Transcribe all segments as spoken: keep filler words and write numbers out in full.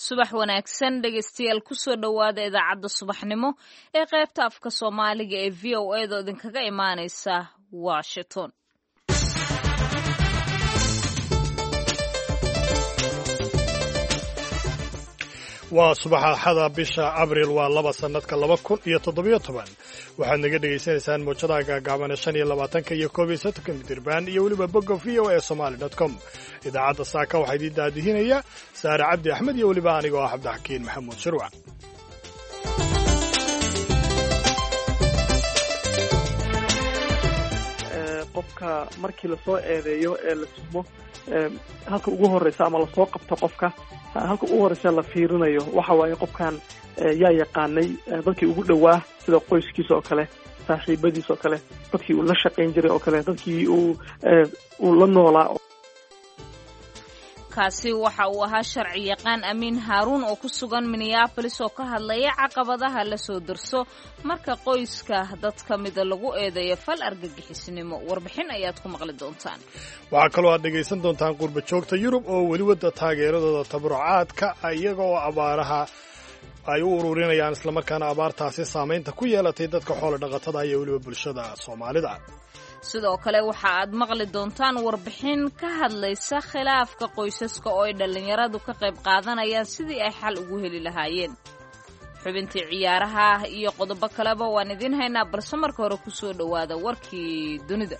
subax wanaagsan dhegaystayaal kusoo dhowaada idaacadda subaxnimo ee qaybta afka soomaaliga ee v o a da idinkaga imaanaysa washington. waa subax axada bisha abriil waa laba sanadka laba kun iyo toddobiyo toban waxaad naga dhegaysanaysaan mowjadaha gaagaabane shan iyo labaatanka iyo koob iyo soddonka midirbaan iyo weliba bogga v o a somali dot com. idaacadda saaka waxaa idiin daadihinaya saare cabdi axmed iyo weliba anigoo ah cabdixakiin maxamuud shirwac. qofka markii lasoo eedeeyo ee la tuhmo halka ugu horeysa ama lasoo qabto qofka halka ugu horeysa la fiirinayo waxa waaye qofkan yaa yaqaanay dadkii ugu dhowaa sida qoyskiisa oo kale, saaxiibadiisa oo kale, dadkii uu la shaqayn jiray oo kale, dadkii uu uu la noolaa. kaasi waxa uu ahaa sharci yaqaan amiin haaruun oo ku sugan minneapolis oo ka hadlaya caqabadaha la soo darso marka qoyska dad ka mida lagu eedeeyo fal argagixisnimo. warbixin ayaad ku maqli doontaan. waxaa kaloo aad dhegaysan doontaan qurba joogta yurub oo weli wadda taageeradooda tabarucaadka iyaga oo abaaraha ay u ururinayaan islamarkaana abaartaasi saamaynta ku yeelatay dadka xoolo dhaqatada iyo weliba bulshada soomaalida. sidoo kale waxa aad maqli doontaan warbixin ka hadlaysa khilaafka qoysaska oo ay dhallinyaradu ka qayb qaadanayaan sidii ay xal ugu heli lahaayeen. xubintii ciyaaraha iyo qodobo kaleba waan idiin haynaa, balse marka hore ku soo dhowaada warkii dunida.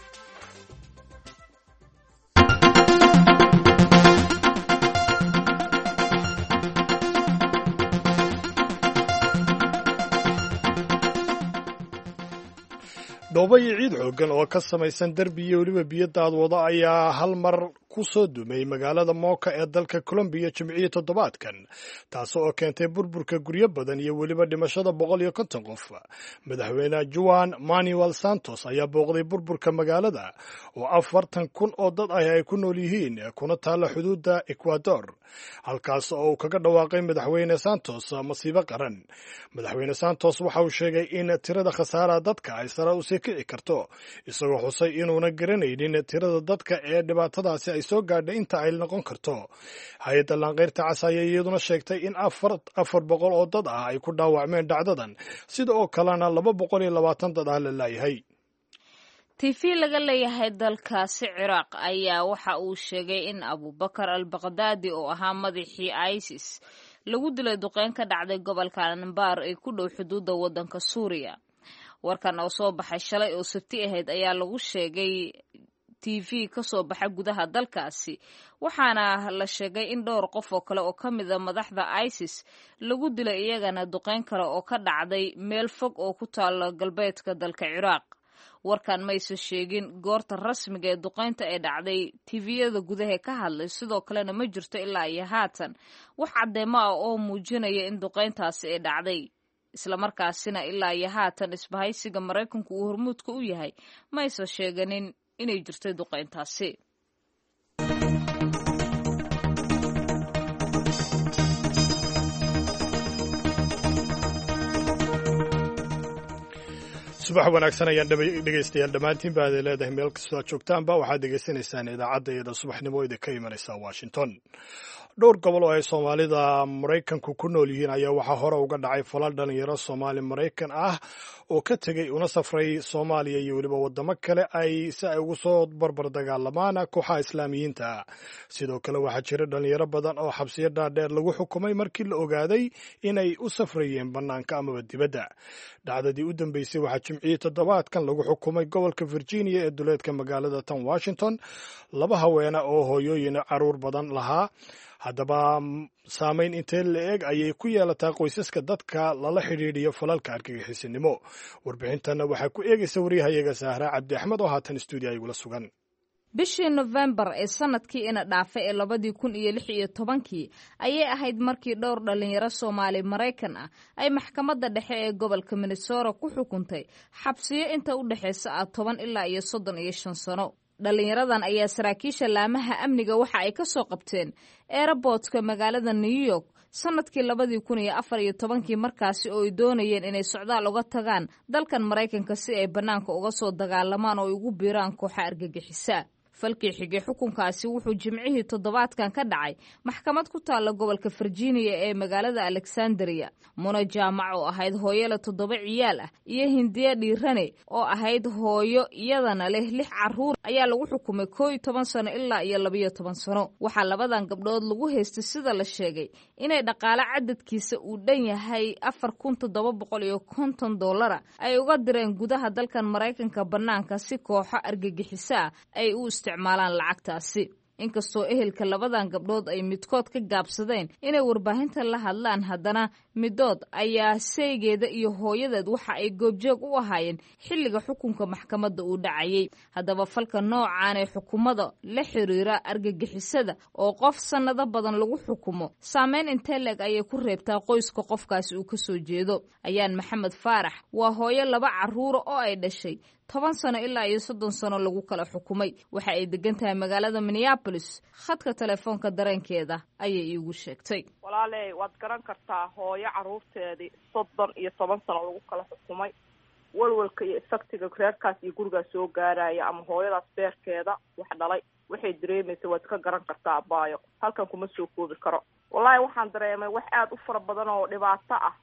dhoobo iyo ciid xooggan oo ka samaysan derbi iyo weliba biyo daadwado ayaa hal mar ku soo dumay magaalada mooka ee dalka colombiya jimciyo toddobaadkan, taas oo keentay burburka guryo badan iyo weliba dhimashada boqol iyo konton qof. madaxweyne juan manuel santos ayaa booqday burburka magaalada oo afartan kun oo dad ah ay ku nool yihiin kuna taalla xuduudda ecuador, halkaas oo uu kaga dhawaaqay madaxweyne santos masiibo qaran. madaxweyne santos waxa uu sheegay in tirada khasaaraha dadka ay sare usii kici karto, isagoo xusay inuuna garanaynin tirada dadka ee dhibaatadaasi ay soo gaadhay inta ay noqon karto. hay-adda laanqeyrta cas ayaa iyaduna sheegtay in afar boqol oo dad ah ay ku dhaawacmeen dhacdadan, sida oo kalena laba boqol iyo labaatan dad ah la laayahay. tv laga leeyahay dalkaasi ciraaq ayaa waxa uu sheegay in abubakar al baqdaadi oo ahaa madaxii isis lagu dilay duqeyn ka dhacday gobolka anbar ee ku dhow xuduudda waddanka suuriya. warkan oo soo baxay shalay oo sabti ahayd ayaa lagu sheegay t v ka soo baxa gudaha dalkaasi, waxaana la sheegay in dhowr qof oo kale oo ka mida madaxda isis lagu dilay iyagana duqeyn kale oo ka dhacday meel fog oo ku taalla galbeedka dalka ciraaq. warkan mayse sheegin goorta rasmiga ee duqeynta ee dhacday. tiviyada gudaha ka hadlay sidoo kalena ma jirto ilaa iyo haatan wax caddeemo ah oo muujinaya in duqeyntaasi ay dhacday, islamarkaasina ilaa iyo haatan isbahaysiga maraykanku uu hormuudka u yahay mayse sheeganin inay jirtay duqeyntaasi. subax wanaagsan ayaan dhegaystayaal dhammaantiin ba aday leedahay meel kastoo aad joogtaanba waxaad dhegaysanaysaan idaacadda iyada subaxnimo idinka imanaysa washington. dhowr gobol oo ay soomaalida maraykanku ku nool yihiin ayaa waxaa hore uga dhacay falal dhalinyaro soomaali maraykan ah oo ka tegey una safray soomaaliya iyo weliba waddamo kale ay si ay ugu soo barbar dagaalamaan kooxaha islaamiyiinta. sidoo kale waxaa jira dhalinyaro badan oo xabsiyo dhaadheer lagu xukumay markii la ogaaday inay u safrayeen bannaanka amaba dibadda. dhacdadii u dambeysay waxaa jimcihii toddobaadkan lagu xukumay gobolka virginia ee duleedka magaalada tan washington laba haweena oo hooyooyin caruur badan lahaa. haddaba saamayn intee la-eg ayay ku yeelataa qoysaska dadka lala xidhiidhiyo falalka argagixisinimo. warbixintanna waxaa ku eegaysa waryahayaga sahra cabdi axmed oo haatan stuudiya igula sugan. bishii nofembar ee sanadkii ina dhaafay ee labadii kun iyo lix iyo tobankii ayay ahayd markii dhowr dhalinyaro soomaali maraykan ah ay maxkamadda dhexe ee gobolka minnesota ku xukuntay xabsiyo inta u dhexaysa ah toban ilaa iyo soddon iyo shan sano. dhalinyaradan ayaa saraakiisha laamaha amniga waxa ay ka soo qabteen eeraboodka magaalada new york sanadkii labadii kun iyo afar iyo tobankii, markaasi oo ay doonayeen inay socdaal uga tagaan dalkan maraykanka si ay bannaanka uga soo dagaalamaan oo ay ugu biiraan kooxa argagixisa. falkii xigay xukunkaasi wuxuu jimcihii toddobaadkan ka dhacay maxkamad ku taalla gobolka virginia ee magaalada alexandria. muna jaamac oo ahayd hooyole toddoba ciyaal ah iyo hindiya dhiirane oo ahayd hooyo iyadana leh lix carruur ayaa lagu xukumay koo iyo toban sano ilaa iyo labiyo toban sano. waxaa labadan gabdhood lagu haystay sida la sheegay inay dhaqaale cadadkiisa uu dhan yahay afar kun toddoba boqol iyo konton dollara ay uga direen gudaha dalkan maraykanka bannaanka si kooxo argagixiso ah ay u isticmaalaan lacagtaasi. inkastoo ehelka labadan gabdhood ay midkood ka gaabsadeen inay warbaahinta la hadlaan, haddana midood ayaa saygeeda iyo hooyadeed waxa ay goobjoog u ahaayeen xilliga xukunka maxkamadda uu dhacayay. haddaba falka noocaan ee xukumada la xiriira argagixisada oo qof sannado badan lagu xukumo saameyn intee leeg ayay ku reebtaa qoyska qofkaasi uu ka soo jeedo. ayaan maxamed faarax waa hooyo laba carruura oo ay dhashay toban sano ilaa iyo soddon sano lagu kala xukumay. waxa ay degan tahay magaalada minneapolis. khadka telefoonka dareenkeeda ayay iigu sheegtay. walaaley waad garan kartaa hooyo carruurteedii soddon iyo toban sano lagu kala xukumay. walwalka iyo isagtiga reerkaas iyo gurigaas soo gaaraya ama hooyadaas beerkeeda wax dhalay waxay dareemaysa waad ka garan kartaa abaayo. halkan kuma soo koobi karo. wallaahi waxaan dareemay wax aad u fara badan oo dhibaato ah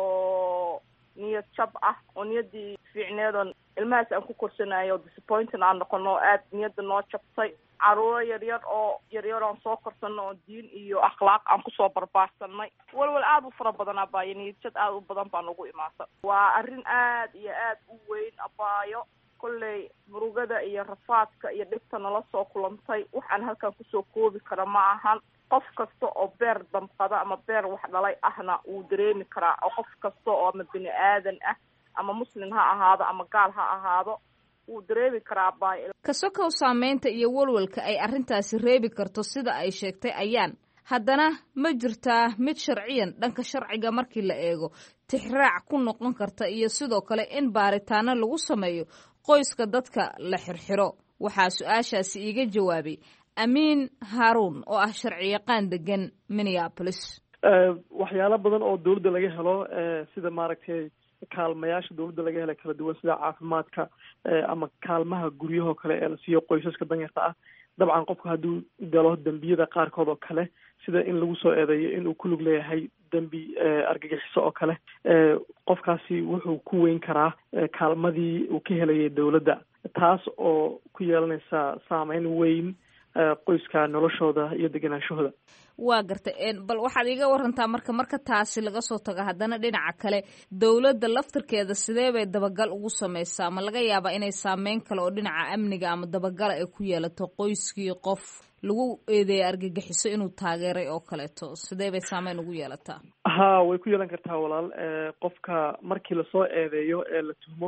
oo niyad jab ah oo niyaddii fiicneedoon ilmahaas aan ku korsanayo disappointing aan noqono aad niyadda noo jabtay. carruuro yaryar oo yaryar oon soo korsano oo diin iyo akhlaaq aan kusoo barbaarsanay. walwal aad u fara badan abaayo, niyadjad aad u badan baa nagu imaata. waa arrin aad iyo aad u weyn abaayo. kolley murugada iyo rafaadka iyo dhibta nala soo kulantay waxaan halkan kusoo koobi kara ma ahan. qof kasta oo beer damqada ama beer wax dhalay ahna wuu dareemi karaa. oo qof kasta oo ama bini aadan ah ama muslim ha ahaado ama gaal ha ahaado wuu dareemi karaa baay. kasokow saameynta iyo walwalka ay arrintaasi reebi karto sida ay sheegtay ayaan, haddana ma jirtaa mid sharciyan dhanka sharciga markii la eego tixraac ku noqon karta iyo sidoo kale in baaritaano lagu sameeyo qoyska dadka la xirxiro. waxaa su-aashaasi iiga jawaabay amiin haruun oo ah sharci yaqaan degan minneapolis. waxyaalo badan oo dawladda laga helo sida maaragtay kaalmayaasha dawladda laga hela kala duwan sida caafimaadka ama kaalmaha guryahoo kale ee la siiyo qoysaska danyarta ah. dabcan qofku hadduu galo dembiyada qaarkood oo kale sida in lagu soo eedeeyo inuu ku lug leeyahay dembi argagixiso oo kale, qofkaasi wuxuu ku weyn karaa kaalmadii uu ka helayay dawladda, taas oo ku yeelanaysa saameyn weyn qoyska noloshooda iyo deganaanshahooda. waa gartay. bal waxaad iiga warantaa marka marka taasi laga soo tago haddana dhinaca kale dawladda laftirkeeda sidee bay dabagal ugu samaysaa? ma laga yaabaa inay saameyn kale oo dhinaca amniga ama dabagala ay ku yeelato qoyskii qof lagu eedeeyay argagixiso inuu taageeray oo kaleeto? sidee bay saameyn ugu yeelataa? ha way ku yeelan kartaa walaal. qofka markii lasoo eedeeyo ee la tuhmo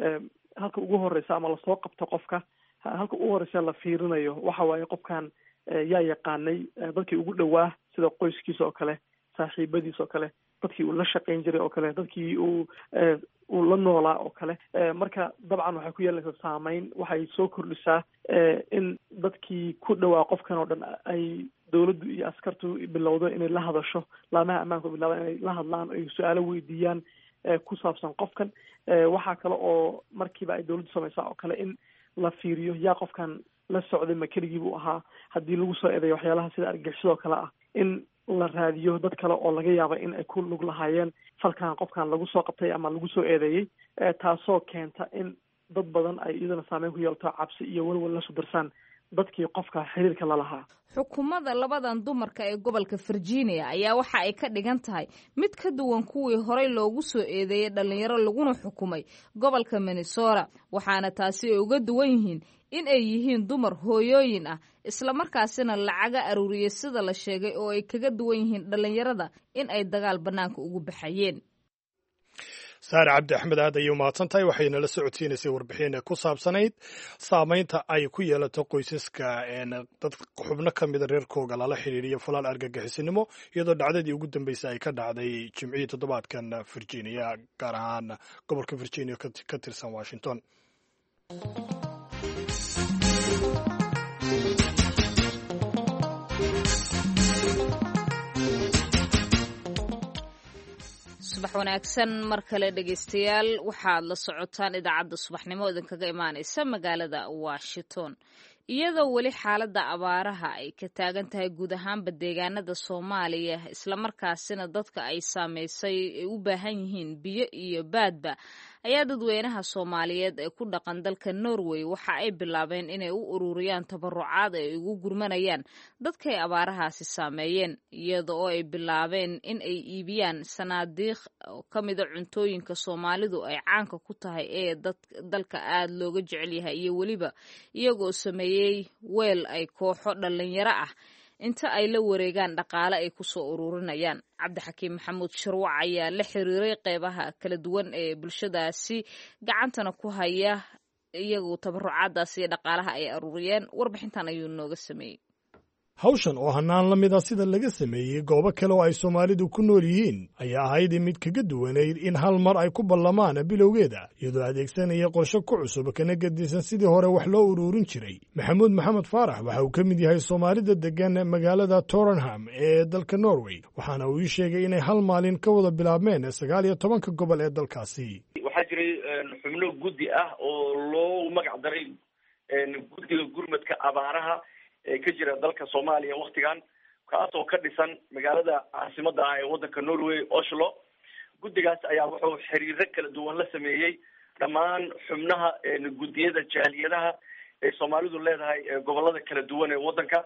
halka ugu horeysa ama lasoo qabto qofka halka ugu horeysa la fiirinayo waxa waaye qofkan yaa yaqaanay dadkii ugu dhowaa sida qoyskiisa oo kale, saaxiibadiis oo kale, dadkii uu la shaqayn jiray oo kale, dadkii uu uu la noolaa oo kale. marka dabcan waxay ku yeelanaysaa saameyn. waxay soo kordhisaa in dadkii ku dhowaa qofkan oo dhan ay dawladdu iyo askartu bilowdo inay la hadasho, laamaha ammaanku bilaabaan inay la hadlaan, ay su-aalo weydiiyaan ku saabsan qofkan. waxaa kale oo markiiba ay dawladdu samaysaa oo kale in la fiiriyo yaa qofkan la socday ma keligii buu ahaa. haddii lagu soo eedeeyo waxyaalaha sida argagixisoo kale ah in la raadiyo dad kale oo laga yaaba in ay ku lug lahaayeen falkan qofkan lagu soo qabtay ama lagu soo eedeeyey, taasoo keenta in dad badan ay iyadana saameyn ku yeelato cabsi iyo walwal la sudarsaan dadkii qofka xiriirka la lahaa. xukuumadda labadan dumarka ee gobolka virginia ayaa waxa ay ka dhigan tahay mid ka duwan kuwii horey loogu soo eedeeyey dhalinyaro laguna xukumay gobolka minnesota, waxaana taasi ay uga duwan yihiin in ay yihiin dumar hooyooyin ah islamarkaasina lacaga aruuriyey sida la sheegay, oo ay kaga duwan yihiin dhalinyarada in ay dagaal bannaanka ugu baxayeen. saare cabdi axmed aad ayay umahadsan tahay. waxayna la socodsiinaysay warbixin ku saabsanayd saameynta ay ku yeelato qoysaska dad xubno ka mida reerkooga lala xidhiiriyo falaal argagixisinimo, iyadoo dhacdadii ugu dambeysay ay ka dhacday jimcihii toddobaadkan virginia, gaar ahaan gobolka virginia ka tirsan washington. subax wanaagsan mar kale dhegaystayaal, waxaad la socotaan idaacadda subaxnimo idinkaga imaanaysa magaalada washington. iyadoo weli xaaladda abaaraha ay ka taagan tahay guud ahaanba deegaanada soomaaliya islamarkaasina dadka ay saamaysay ay u baahan yihiin biyo iyo baadba ayaa dadweynaha soomaaliyeed ee ku dhaqan dalka norway waxa ay bilaabeen inay u ururiyaan tabarucaad ay ugu gurmanayaan dadkay abaarahaasi saameeyeen iyada oo ay bilaabeen in ay iibiyaan sanaadiiq ka mida cuntooyinka soomaalidu ay caanka ku tahay ee dalka aad looga jecel yahay iyo weliba iyagoo sameeyey weel ay kooxo dhalinyaro ah inta ay la wareegaan dhaqaale ay kusoo ururinayaan. cabdixakiim maxamuud sharwac ayaa la xiriiray qeybaha kala duwan ee bulshadaasi gacantana ku haya iyagu tabarucaadaasi iyo dhaqaalaha ay ururiyeen. warbixintan ayuu nooga sameeyey. hawshan oo hannaan la mid a sida laga sameeyey goobo kale oo ay soomaalidu ku nool yihiin ayaa ahayd mid kaga duwanayd in hal mar ay ku ballamaan bilowgeeda iyadoo adeegsanaya qorshe ku cusub kana gedisan sidii hore wax loo ururin jiray. maxamuud maxamed faarax waxa uu ka mid yahay soomaalida degan magaalada Toronham ee dalka Norway, waxaana uu ii sheegay inay hal maalin ka wada bilaabmeen sagaal iyo tobanka gobol ee dalkaasi. waxaa jiray xubno guddi ah oo loo magac daray guddiga gurmadka abaaraha ee ka jira dalka Soomaaliya waqtigan, kaas oo ka dhisan magaalada caasimadda ah ee waddanka Norway, Oslo. guddigaas ayaa wuxuu xiriiro kala duwan la sameeyey dhammaan xubnaha guddiyada jaaliyadaha ee Soomaalidu leedahay gobolada kala duwan ee waddanka.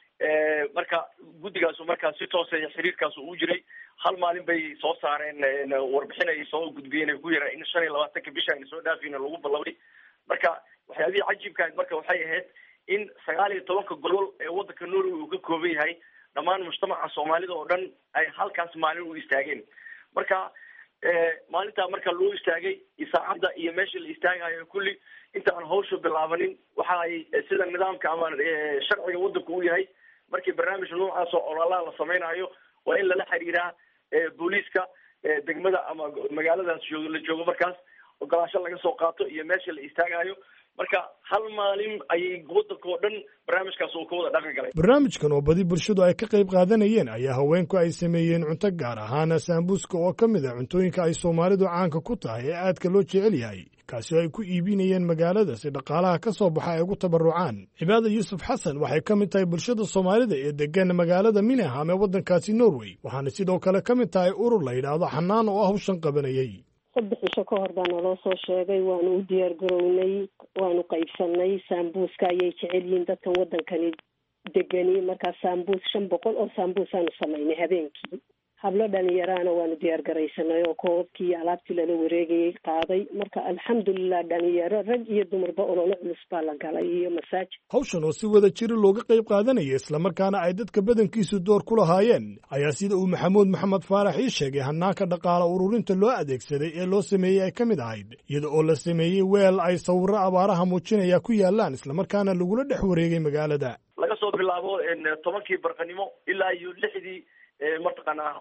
marka guddigaasu markaa si toos ah xiriirkaas uu jiray. hal maalin bay soo saareen warbixin ay soo gudbiyeen ku yara in shan iyo labaatanka bisha ay soo dhaafina lagu ballaway. marka waxyaabihii cajiibka ah marka waxay ahayd in sagaal iyo tobanka gobol ee waddanka Norway uu ka kooban yahay dhammaan mujtamaca Soomaalida oo dhan ay halkaas maalin u istaageen. marka maalintaa marka loo istaagay saacadda iyo meesha la istaagayo kulli inta aan hawsha bilaabanin waxa ay sida nidaamka ama sharciga waddanku u yahay markii barnaamij noocaas oo ololaha la sameynayo waa in lala xiriiraa booliiska degmada ama magaaladaas joogo la joogo markaas ogolaasho laga soo qaato iyo meesha la istaagayo. marka hal maalin ayay waddanka oo dhan barnaamijkaas uu ka wada dhaqan galay. barnaamijkan oo badi bulshadu ay ka qayb qaadanayeen ayaa haweenku ay sameeyeen cunto gaar ahaan saambuuska oo ka mid a cuntooyinka ay Soomaalidu caanka ku tahay ee aadka loo jecel yahay, kaasi oo ay ku iibinayeen magaalada si dhaqaalaha ka soo baxa ay ugu tabarucaan. cibaada yuusuf xasan waxay ka mid tahay bulshada Soomaalida ee degan magaalada Minaham ee waddankaasi Norway, waxaana sidoo kale ka mid tahay urur la yidhaahdo xanaan oo hawshan qabanayay. saddex cisho ka hor baa naloo soo sheegay, waanu u diyaar garownay, waanu qaybsanay. saambuuska ayay jecel yihiin dadkan waddankani degani, markaa saambuus shan boqol oo saambuus aanu samaynay habeenkii. hablo dhalinyaraana waanu diyaar garaysanay oo koobkii iyo alaabtii lala wareegayay qaaday. marka alxamdulilah dhalinyaro rag iyo dumarba ololo culus baa la galay iyo masaajid. hawshan oo si wada jira looga qayb qaadanaya islamarkaana ay dadka badankiisu door ku lahaayeen ayaa sida uu maxamuud maxamed faarax ii sheegay hanaanka dhaqaala ururinta loo adeegsaday ee loo sameeyey ay ka mid ahayd iyada oo la sameeyey weel ay sawirro abaaraha muujinaya ku yaalaan islamarkaana lagula dhex wareegay magaalada. laga soo bilaabo tobankii barqanimo ilaa iyo lixdii mataqaanaa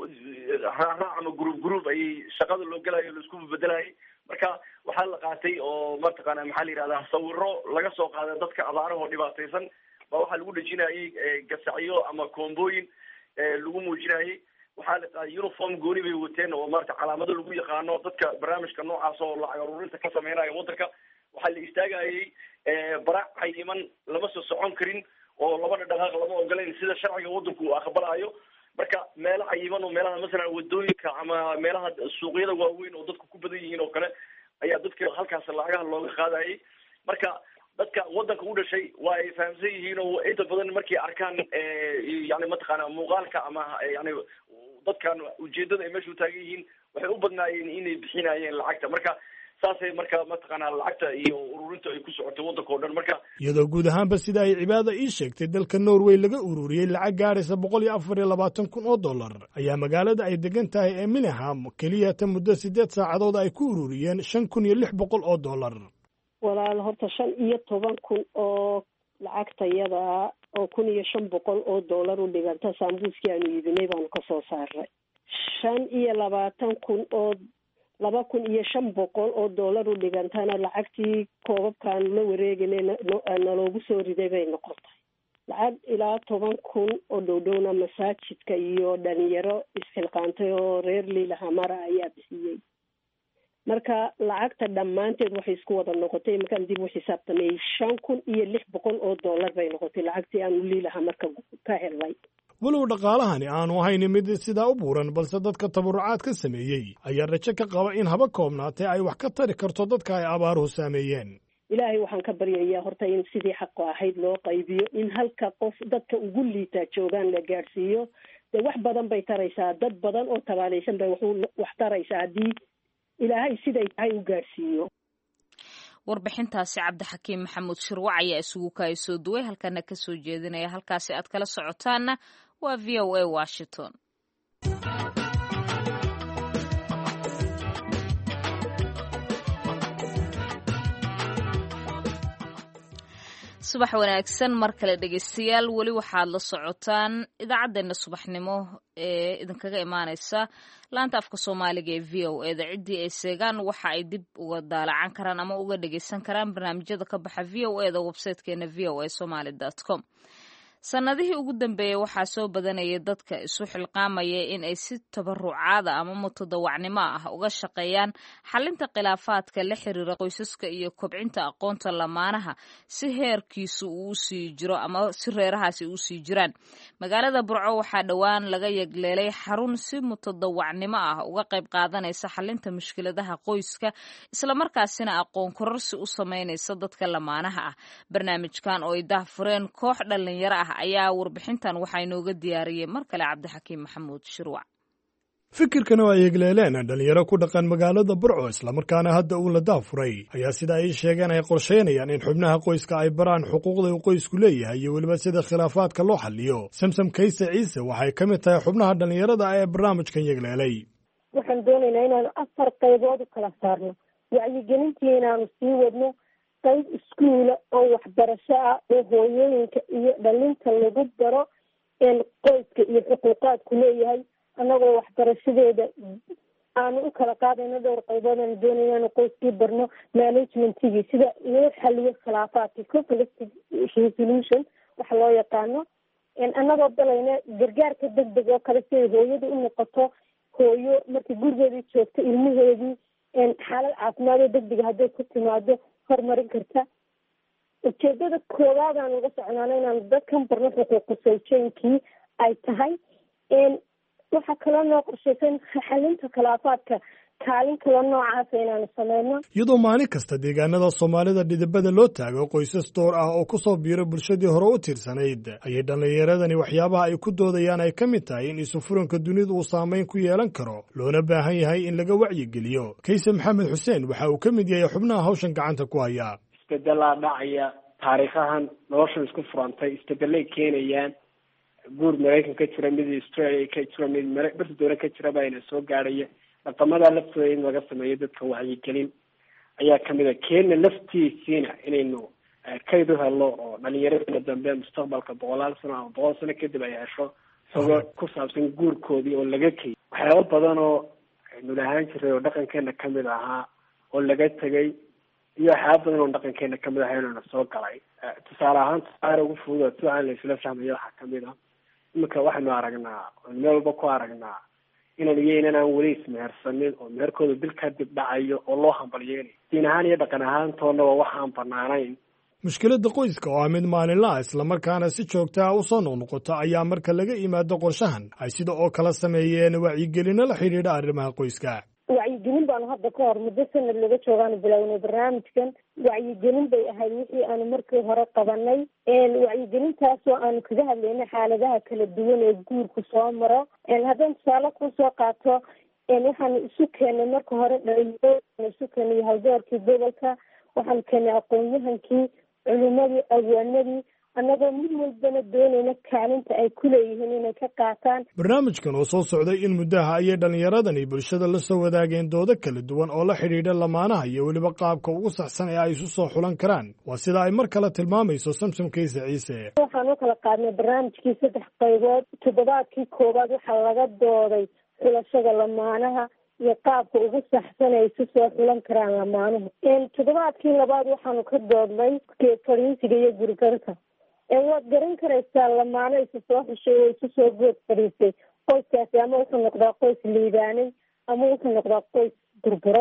raac ama group group ayay shaqada loo gelayo laisku bedelayay. marka waxaa la qaatay oo mataqaana maxaa la yidhahdaa sawiro laga soo qaaday dadka abaarahoo dhibaataysan baa waxaa lagu dhejinayay gasacyo ama koombooyin lagu muujinayay. waxaa la qaaday uniform gooni bay wateen oo maarata calaamado lagu yaqaano dadka barnaamijka noocaas oo lacag ururinta ka sameynaya waddanka. waxaa la istaagayay barac cayiman, lama soo socon karin oo labada dhaqaaq lama ogolayn sida sharciga waddanku uu aqbalayo. marka meelo cayiman oo meelaha masalan wadooyinka ama meelaha suuqyada waaweyn oo dadku ku badan yihiin oo kale ayaa dadka halkaas lacagaha looga qaadayay. marka dadka waddanka u dhashay waa ay fahamsan yihiin oo inta badan markay arkaan yani mataqaana muuqaalka ama yani dadkan ujeedada ay meesha u taagan yihiin waxay u badnaayeen inay bixinayeen lacagta. marka saasay marka mataqaanaa lacagta iyo ururinta ay ku socotay waddanka oo dhan. marka iyadoo guud ahaanba sida ay cibaada ii sheegtay dalka Norway laga ururiyey lacag gaaraysa boqol iyo afar iyo labaatan kun oo dollar, ayaa magaalada ay degan tahay ee Minaham keliya ta muddo sideed saacadood ay ku ururiyeen shan kun iyo lix boqol oo dollar. walaal horta shan iyo toban kun oo lacagtayada oo kun iyo shan boqol oo dollar u dhiganta saambuuskii aanu iibinay baanu ka soo saaray. shan iyo labaatan kun oo laba kun iyo shan boqol oo dollar u dhigantana lacagtii koobabkaan la wareeginay naloogu soo riday bay noqotay. lacag ilaa toban kun oo dhowdhowna masaajidka iyo dhalinyaro isxilqaantay oo reer liilahamara ayaa bixiyey. marka lacagta dhammaanteed waxay isku wada noqotay markaan dib u xisaabtamay shan kun iyo lix boqol oo dollar bay noqotay lacagtii aan u liilahaa marka ka helnay. walow dhaqaalahani aanu ahayn mid sidaa u buuran balse dadka tabarucaad ka sameeyey ayaa rajo ka qaba in haba koobnaatee ay wax ka tari karto dadka ay abaaruhu saameeyeen. ilaahay waxaan ka baryayaa horta in sidii xaqo ahayd loo qaybiyo, in halka qof dadka ugu liitaa joogaan la gaadhsiiyo. dee wax badan bay taraysaa, dad badan oo tabaalaysan bay wax taraysaa haddii ilaahay siday tahay u gaadhsiiyo. warbixintaasi cabdixakiim maxamuud shirwac ayaa isugu kaay soo duway halkana ka soo jeedinaya. halkaasi aad kala socotaanna waa v o a Washington. subax wanaagsan mar kale dhegeystayaal, weli waxaad la socotaan idaacaddeenna subaxnimo ee idinkaga imaaneysa laanta afka soomaaliga ee v o e da. ciddii ay seegaan waxa ay dib uga daalacan karaan ama uga dhegeysan karaan barnaamijyada ka baxa v o e da websitekeena v o a somaly dot com. sanadihii ugu dambeeyey waxaa soo badanayay dadka isu xilqaamaya in ay si tabarucaada ama mutadawacnimo ah uga shaqeeyaan xalinta khilaafaadka la xiriira qoysaska iyo kobcinta aqoonta lamaanaha si heerkiisu uu sii jiro ama si reerahaasi u sii jiraan. magaalada Burco waxaa dhowaan laga yagleelay xarun si mutadawacnimo ah uga qayb qaadanaysa xalinta mushkiladaha qoyska isla markaasina aqoon kororsi u sameynaysa dadka lamaanaha ah. barnaamijkan oo ay daahfureen koox dhalinyaro ah ayaa warbixintan waxaa inooga diyaariyey mar kale cabdixakiim maxamuud shirwac. fikirkan oo ay egleeleen dhalinyaro ku dhaqan magaalada Burco islamarkaana hadda uu la daafuray ayaa sida ay sheegeen ay qorsheynayaan in xubnaha qoyska ay baraan xuquuqda uu qoysku leeyahay iyo weliba sida khilaafaadka loo xaliyo. samsam kayse ciise waxay ka mid tahay xubnaha dhalinyarada ee barnaamijkan yegleelay. waxaan doonaynaa inaanu afar qaybood u kala saarno, wacyigelintii inaanu sii wadno, qayb iskuula oo waxbarasho ah oo hooyooyinka iyo dhalinta lagu baro in qoyska iyo xuquuqaadku leeyahay, annagoo waxbarashadeeda aanu u kala qaadayno dhowr qaybood. aanu doonayna inaanu qoyskii barno managementigii sida loo xaliyo khilaafaadka, conflict resolution waxa loo yaqaano, annagoo balayna gargaarka degdeg oo kale si ay hooyada u noqoto hooyo markii gurigeedii joogto ilmaheedii xaalad caafimaad oo degdega hadday ku timaado horumarin karta. ujeedada koowaad aan uga soconaano inaanu dadkan barno xuquuqa sawjeenkii ay tahay. waxaa kaloo noo qorshaysan xalinta khilaafaadka kaalin kaloo noocaasa inaanu sameyno. iyadoo maalin kasta deegaanada soomaalida dhidibada loo taago qoysas door ah oo kusoo biiro bulshadii hore u tiirsanayd ayay dhallinyaradani waxyaabaha ay ku doodayaan ay ka mid tahay in isufuranka dunidu uu saameyn ku yeelan karo loona baahan yahay in laga wacyigeliyo. kayse maxamed xuseen waxa uu ka mid yahay xubnaha hawshan gacanta ku haya. isbedelaa dhacaya, taariikhahan noloshan isku furantay isbedelay keenayaan. guur maraykan ka jira, mid australia ka jira, mid barta doona ka jira baa ina soo gaadhaya. dhaqamada laftooda in laga sameeyo dadka wacyigelin ayaa kamid a. keena laftiisiina inaynu kayd u helno oo dhalinyaradana dambe mustaqbalka boqolaal sano ama boqol sano kadib ay hesho isagoo ku saabsan guurkoodii oo laga keyy waxyaabo badan oo aynu lahaan jiray oo dhaqankeena kamid ahaa oo laga tegay iyo waxyaaba badan oo dhaqankeena kamid ahaa inana soo galay. tusaale ahaan tusaale ugu fudud si aan la isla fahmayo waxaa kamid ah iminka waxaynu aragnaa meel walba ku aragnaa inaan iyo inaan weli ismehersanin oo meherkooda bil kadib dhacayo oo loo hambalyeelayo. diin ahaan iyo dhaqan ahaantoona waa waxaan banaanayn. mushkiladda qoyska oo ah mid maalinla ah islamarkaana si joogta ah usoo noqnoqota ayaa marka laga yimaado qorshahan ay sida oo kala sameeyeen wacyigelino la xidhiidha arrimaha qoyska. wacyigelin baanu hadda ka hor muddo sanad laga joogaanu bilownay barnaamijkan. wacyigelin bay ahayd wixii aanu markii hore qabanay. wacyigelintaasoo aanu kaga hadlaynay xaaladaha kala duwan ee guurku soo maro. haddaan tusaale kusoo qaato, waxaanu isu keenay marka hore dhalinyaro isu keenay haldoorkii gobolka, waxaanu keenay aqoon-yahankii, culimadii, abwaanadii, annagoo mid walbana doonayna kaalinta ay ku leeyihiin inay ka qaataan. barnaamijkan oo soo socday in muddaha ayay dhallinyaradani bulshada la soo wadaageen doodo kala duwan oo la xidhiidha lamaanaha iyo weliba qaabka ugu saxsan ee ay isu soo xulan karaan. waa sida ay mar kale tilmaamayso samsom kayse ciise. waxaan u kala qaadnay barnaamijkii saddex qaybood. toddobaadkii koowaad waxaa laga dooday xulashada lamaanaha iyo qaabka ugu saxsan ay isu soo xulan karaan lamaanuhu. toddobaadkii labaad waxaanu ka doodnay fadhiisiga iyo gurigarka. waad garan karaysaa lamaano isu soo xushay oo isu soo good fadhiisay qoyskaasi ama wuxuu noqdaa qoys liibaanay ama wuxuu noqdaa qoys burburay.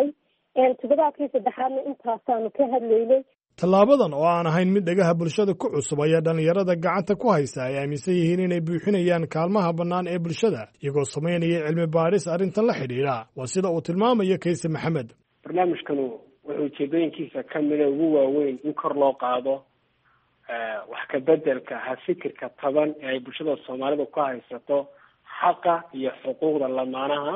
toddobaadkii saddexaadna intaasaanu ka hadlaynay. tallaabadan oo aan ahayn mid dhegaha bulshada ku cusub ayaa dhallinyarada gacanta ku haysta ay aaminsan yihiin inay buuxinayaan kaalmaha bannaan ee bulshada iyagoo samaynaya cilmi baadhis arrintan la xidhiidha. waa sida uu tilmaamayo Kayse Maxamed. barnaamijkanu wuxuu ujeedooyinkiisa ka mida ugu waaweyn in kor loo qaado wax ka bedelka hafikirka taban ee ay bulshada Soomaalidu ku haysato xaqa iyo xuquuqda lamaanaha.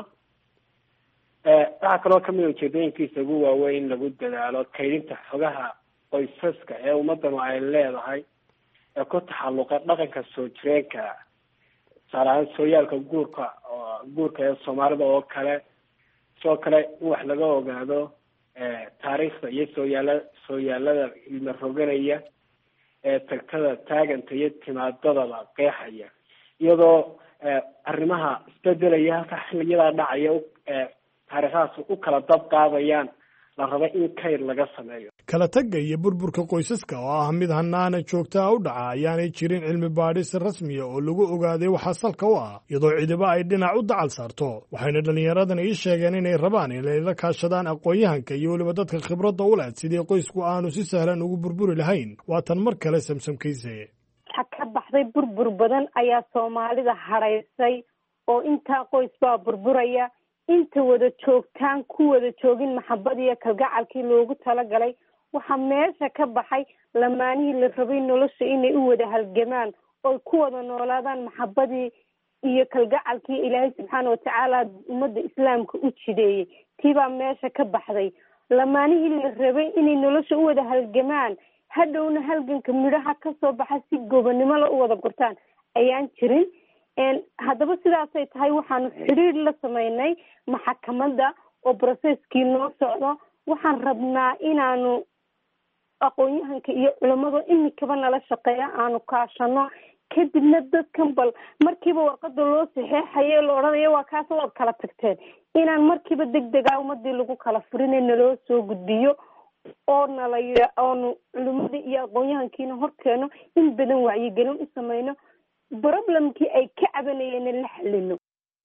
waxaa kaloo ka mid ujeedooyinkiisa ugu waaweyn in lagu dadaalo kaydinta xogaha qoysaska ee ummadanu ay leedahay ee ku taxalluqa dhaqanka soo jireenka, tusaale ahaan sooyaalka guurka guurka ee Soomaalida oo kale. sidoo kale in wax laga ogaado taariikhda iyo sooyaala sooyaalada ilma roganaya ee tagtada taaganta iyo timaadadaba qeexaya, iyadoo arrimaha isbedelaya halka xilliyadaa dhacaya taariikhahaas u kala dab qaadayaan la raba in kayr laga sameeyo. kala tagga iyo burburka qoysaska oo ah mid hanaana joogtaa u dhaca ayaanay jirin cilmi baadhis rasmiya oo lagu ogaaday waxaa salka u ah, iyadoo cidiba ay dhinac u dacal saarto. waxayna dhallinyaradan ii sheegeen inay rabaan inay la kaashadaan aqoon-yahanka iyo weliba dadka khibradda u leh sidii qoysku aanu si sahlan ugu burburi lahayn. waa tan mar kale Samsam Kayse. waxaa ka baxday burbur badan ayaa Soomaalida haraysay oo intaa qoys baa burburaya, inta wada joogtaan ku wada joogin maxabad iyo kalgacalkii loogu talagalay. waxaa meesha ka baxay lamaanihii la rabay nolosha inay u wada halgamaan oo ku wada noolaadaan maxabadii iyo kalgacalkii ilaahay subxaana watacaala ummadda islaamka u jideeyey. tiibaa meesha ka baxday. lamaanihii la rabay inay nolosha u wada halgamaan hadhowna halganka midhaha kasoo baxa si gobonimo la u wada gurtaan ayaan jirin. haddaba sidaasay tahay waxaanu xidhiir la sameynay maxkamadda oo processkii noo socdo. waxaan rabnaa inaanu aqoon-yahanka iyo culamada imikaba nala shaqeeya aanu kaashano, kadibna dadkan bal markiiba warqada loo saxeexayo la odhanayo waa kaas waad kala tagteen, inaan markiiba deg dega ummadii lagu kala furinay naloo soo gudbiyo oo nala oonu culimadii iyo aqoon-yahankiina horkeeno in badan wacyigelin u sameyno, problemkii ay ka cabanayeen la xalino.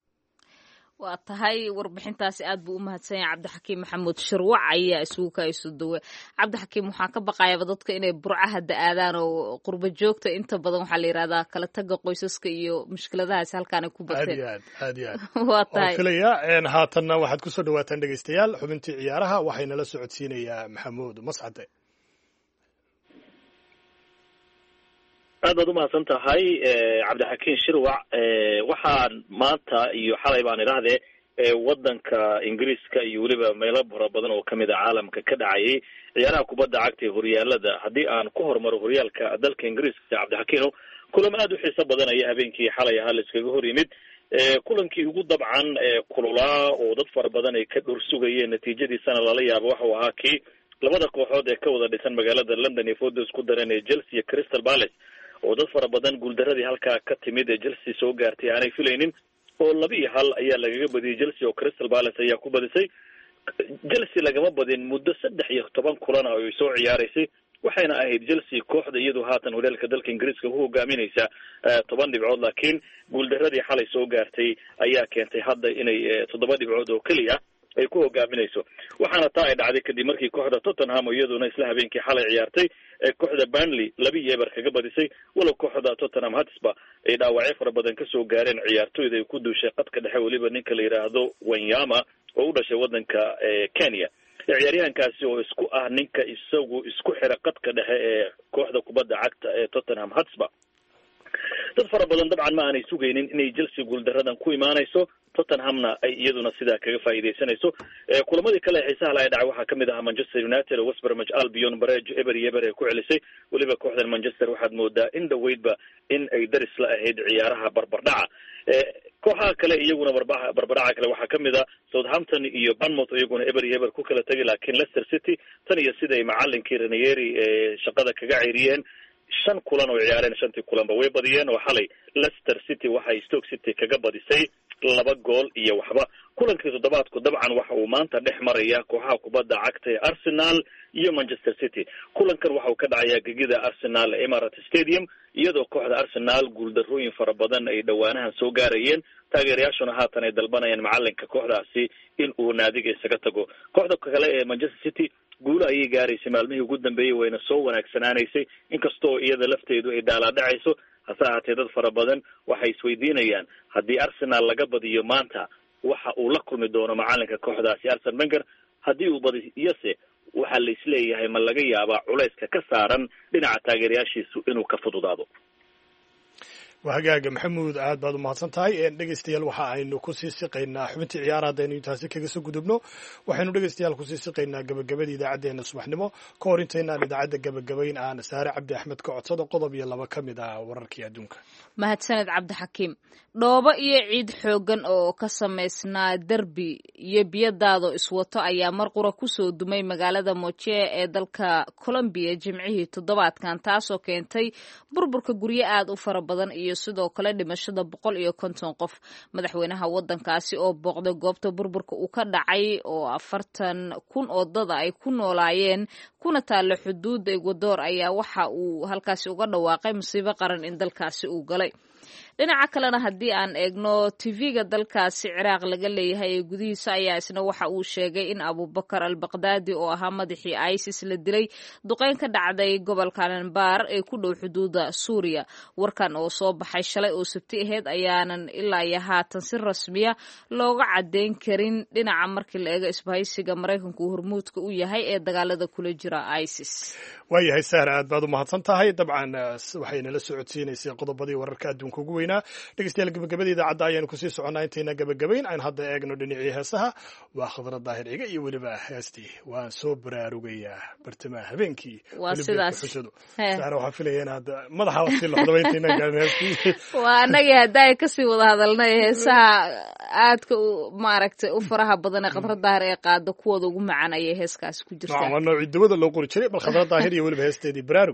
waa tahay warbixintaasi aad buu u mahadsan yahay cabdixakiim maxamuud shirwac ayaa isugu ka isu duwe. cabdixakiim waxaan ka baqayaaba dadka inay burcaha da-aadaan oo qurbo joogta inta badan waxaa la yidhahdaa kala taga qoysaska iyo mushkiladahaas halkaan ay ku bateen. aad iyo aad aad iyo aad waa tahay filaya haatanna waxaad kusoo dhawaataan dhegeystayaal xubintii ciyaaraha waxayna la socodsiinayaa maxamuud mascade. aad baad umahadsan tahay cabdixakiin shirwac. waxaan maanta iyo xalay baan idhaahdee wadanka ingiriiska iyo weliba meelo fara badan oo kamid a caalamka ka dhacayay ciyaaraha kubadda cagta ee horyaalada. haddii aan ku hormaro horyaalka dalka ingiriiska cabdixakiino, kulamo aad u xiiso badan ayaa habeenkii xalay ahaa la iskaga hor yimid. kulankii ugu dabcan kululaa oo dad fara badan ay ka dhor sugayeen natiijadiisana lala yaabo waxau ahaa kii labada kooxood ee ka wada dhisan magaalada London ee fooda isku dareen ee Chelsea iyo Crystal Palace, oo dad fara badan guuldaradii halkaa ka timid ee Chelsea soo gaartay aanay filaynin, oo laba iyo hal ayaa lagaga badiyey Chelsea oo Crystal Palace ayaa ku badisay. Chelsea lagama badin muddo saddex iyo toban kulan oo ay soo ciyaaraysay, waxayna ahayd Chelsea kooxda iyadu haatan horyaalka dalka Ingiriiska ku hogaaminaysa toban dhibcood, laakiin guuldaradii xalay soo gaartay ayaa keentay hadda inay toddoba dhibcood oo keliya ay ku hogaaminayso. waxaana taa ay dhacday kadib markii kooxda Tottenham iyaduna isla habeenkii xalay ciyaartay ee kooxda Burnley laba iyo eber kaga badisay, walow kooxda Tottenham Hotspur ay dhaawacyo fara badan ka soo gaareen ciyaartooyda ay ku duushay qadka dhexe, weliba ninka la yiraahdo Wanyama oo u dhashay wadanka Kenya. ciyaaryahankaasi oo isku ah ninka isagu isku xira qadka dhexe ee kooxda kubadda cagta ee Tottenham Hotspur. dad fara badan dabcan ma aanay sugaynin inay Chelsea guuldaradan ku imaanayso, Tottenhamna ay iyaduna sidaa kaga faa'iideysanayso. kulamadii kale ee xiisaha lahaa dhacay waxaa kamid ah Manchester United oo West Bromwich Albion bareejo eber iyo eber ay ku celisay, weliba kooxdan Manchester waxaad moodaa in dhaweydba in ay daris la ahayd ciyaaraha barbardhaca. kooxaha kale iyaguna barbardhaca kale waxaa kamid ah Southampton iyo Bournemouth iyaguna eber iyo eber ku kala tagay, laakiin Leicester City tan iyo sida ay macalinkii Ranieri ee shaqada kaga ceyriyeen shan kulan oo ciyaareen shantii kulanba way badiyeen, oo xalay Leicester City waxay Stoke City kaga badisay laba gool iyo waxba. kulankii toddobaadku dabcan waxa uu maanta dhex maraya kooxaha kubadda cagta ee Arsenal iyo Manchester City. kulankan waxa uu ka dhacayaa gegida Arsenal Emirates Stadium, iyadoo kooxda Arsenal guuldarrooyin fara badan ay dhawaanahan soo gaarayeen, taageerayaashuna haatan ay dalbanayaan macalinka kooxdaasi in uu naadiga isaga tago. kooxda kale ee Manchester City guulo ayay gaaraysay maalmihii ugu dambeeyey, wayna soo wanaagsanaanaysay inkastoo iyada lafteedu ay daalaadhacayso. hase ahaatee dad fara badan waxay isweydiinayaan haddii Arsenal laga badiyo maanta waxa uu la kulmi doono macalinka kooxdaasi Arsene Wenger. haddii uu badiyose waxaa la isleeyahay ma laga yaabaa culayska ka saaran dhinaca taageerayaashiisu inuu ka fududaado. waa hagaaga maxamuud, aad baad u mahadsan tahay. dhegeystayaal waxa aynu kusii siqaynaa xubintii ciyaara haddaynu intaasi kaga soo gudubno. waxaynu dhegeystayaal kusii siqaynaa gabagabadii idaacaddeenna subaxnimo. ka hor intaynaan idaacadda gabagabayn aan saare cabdi axmed ka codsado qodob iyo laba ka mid ah wararkii adduunka. mahadsaned cabdixakiim. dhoobo iyo ciid xoogan oo ka samaysnaa derbi iyo biyadaado iswato ayaa mar qura kusoo dumay magaalada Moche ee dalka Colombia jimcihii toddobaadkan, taasoo keentay burburka guryo aad u fara badan iyo sidoo kale dhimashada boqol iyo konton qof. madaxweynaha wadankaasi oo booqday goobta burburka uu ka dhacay oo afartan kun oo dad ay ku noolaayeen kuna taalla xuduudda Ecuador ayaa waxa uu halkaasi uga dhawaaqay musiibo qaran in dalkaasi uu galay. dhinaca kalena haddii aan eegno tv-ga dalkaasi Ciraaq laga leeyahay ee gudihiisa ayaa isna waxa uu sheegay in Abubakar al-Baghdadi oo ahaa madaxii ISIS la dilay duqeyn ka dhacday gobolka Anbar ee ku dhow xuduudda Suuriya. warkan oo soo baxay shalay oo Sabti ahayd ayaanan ilaa iyo haatan si rasmiya looga cadeyn karin dhinaca markii la eego isbahaysiga Mareykanku hormuudka u yahay ee dagaalada kula jira ISIS. waayahay Sahra, aad baad u mahadsan tahay. dabcan waxayna la socodsiinaysay qodobadii wararka adduunka ugu weynaa. dhegeystayaal gabagabadii idaacadda ayaanu kusii soconnaa intayna gabagabayn. aynu hadda eegno dhinacii heesaha. waa Khadra Daahir Ciga iyo weliba heestii waan soo baraarugayaa bartamaha habeenkii. waa sidaas Sahra, waxaan filaya inaad madaxa wasi loxdaba intayna gaarin heestii. waa annagii hadda ay kasii wada hadalnay heesaha aadka maaragtay u faraha badan ee Khadra Daahir ee qaado kuwooda ugu macaan ayay heeskaasi ku jirtaa. waa noocii dawada loo qori jiray. bal Khadra Daahir iyo weliba heesteedii baraarug.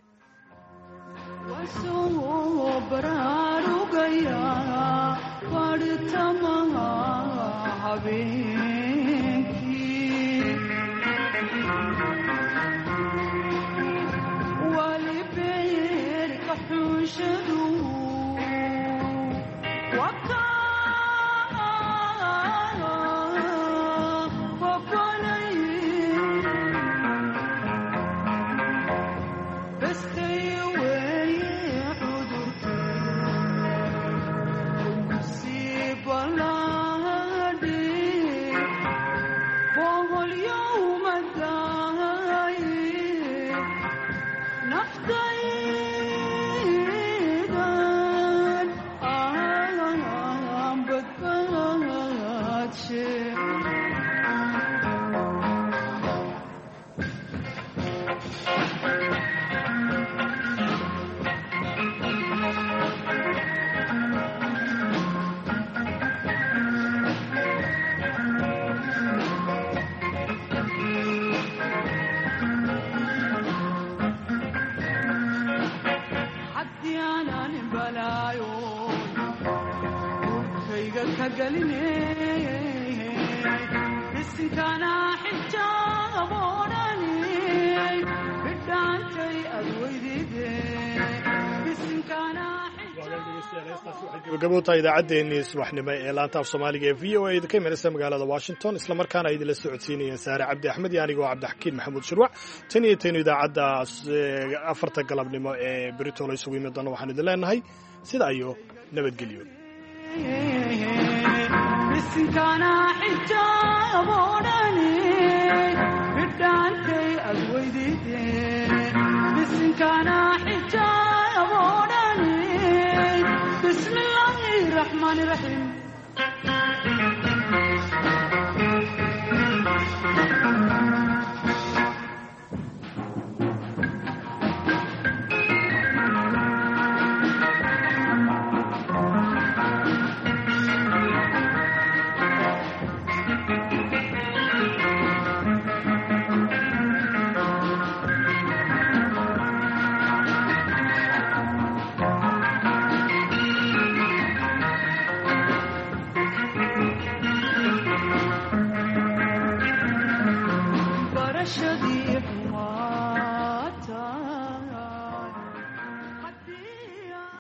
gabagabowta idaacaddeenii subaxnimo ee laanta af soomaaliga ee v o a ka imanaysa magaalada Washington, isla markaana ay idinla socodsiinayeen Saare Cabdi Axmed iyo anigoo Cabdixakiin Maxamuud Shirwac. tan iyo taynu idaacadda afarta galabnimo ee Brito la isugu yimid doona waxaan idin leenahay sida iyo nabadgelyo. بسم الله الرحمن الرحيم